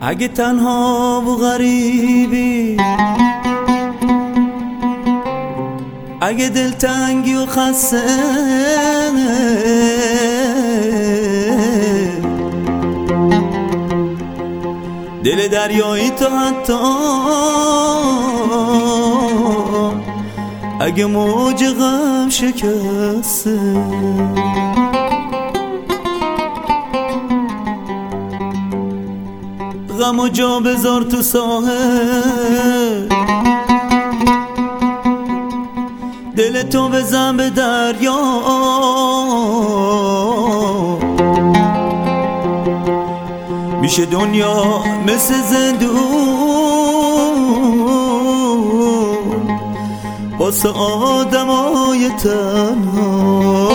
اگه تنها و غریبی، اگه دلتنگی و خسته، دل دریایی تو حتی اگه موج غم شکسته، غمو جا بذار تو ساحل، دل تو بزن به دریا، میشه دنیا مثل زندون واسه آدمای تنها.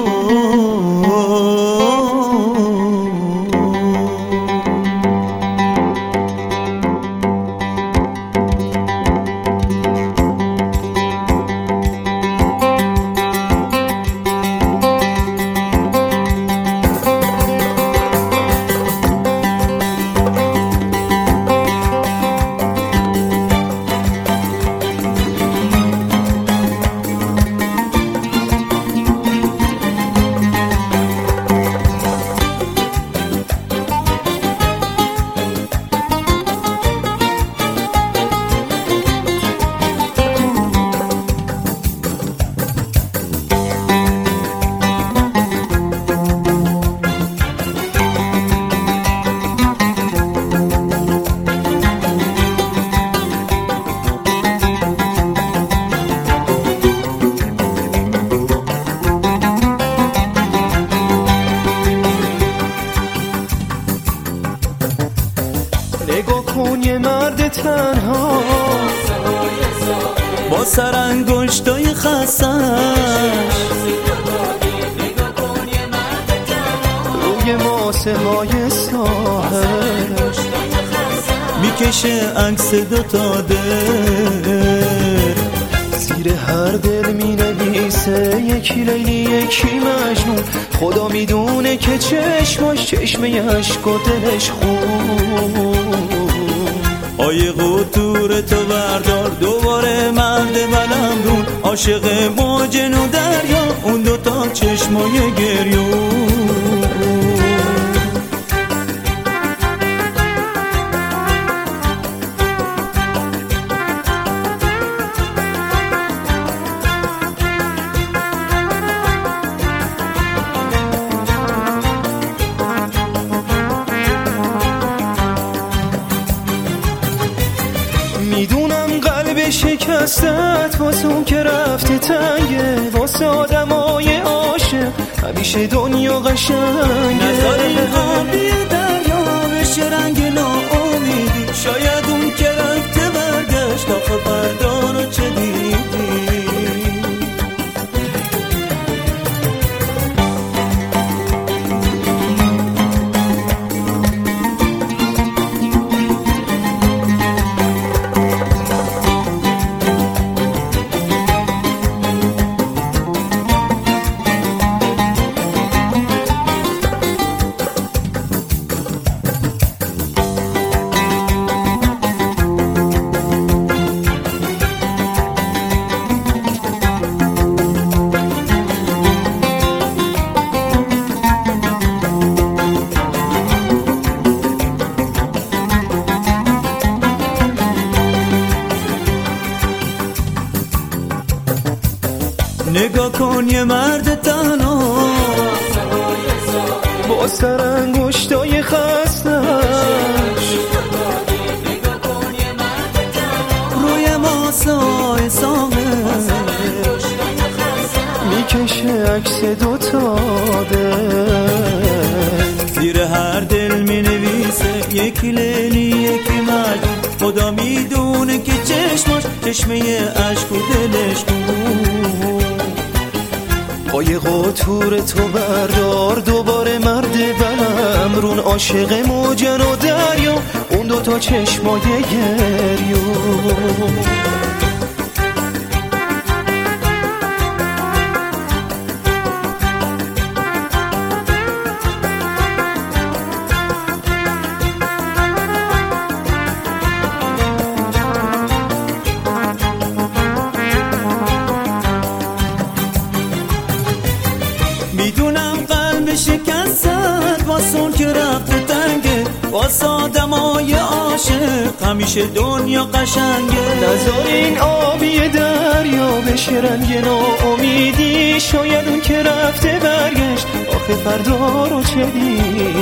نگاه کن یه مرد تنها با سرانگشتای خستش، روی ماسه های ساحل میکشه عکس دوتا دل، زیر هر دل مینویسه یکی لیلی یکی مجنون. خدا میدونه که چشماش چشمه عشق و دلش خون. آیه قطور تو بردار دوباره مرد بلندون، عاشق موجن و دریا اون دوتا چشمای گریون. میدونم قلب شکستت واسه اون که رفته تنگه، واسه آدمای عاشق همیشه دنیا قشنگه. نظر این آبی دریا بشه رنگ ناامیدی، شاید اون که رفته برگشت آخه فردا رو چه دیدی. نگاه کن یه مرد تنها با سرانگشتای خستش، روی ماسای ساحل میکشه عکس دوتا دل، زیر هر دل مینویسه یکی لیلی یکی مجنون. خدا میدونه که چشماش چشمه عشق و دلش خون. پای قطور تو بردار دوباره مرد بلمرون، عاشق موجن و دریا اون دوتا چشمای گریون. قلب شکستت واسون که رفته تنگه، واسه آدمای عاشق همیشه دنیا قشنگه. نذار این آبی دریا بشه رنگ ناامیدی، شاید اون که رفته برگشت، آخه فردا رو چه دیدی؟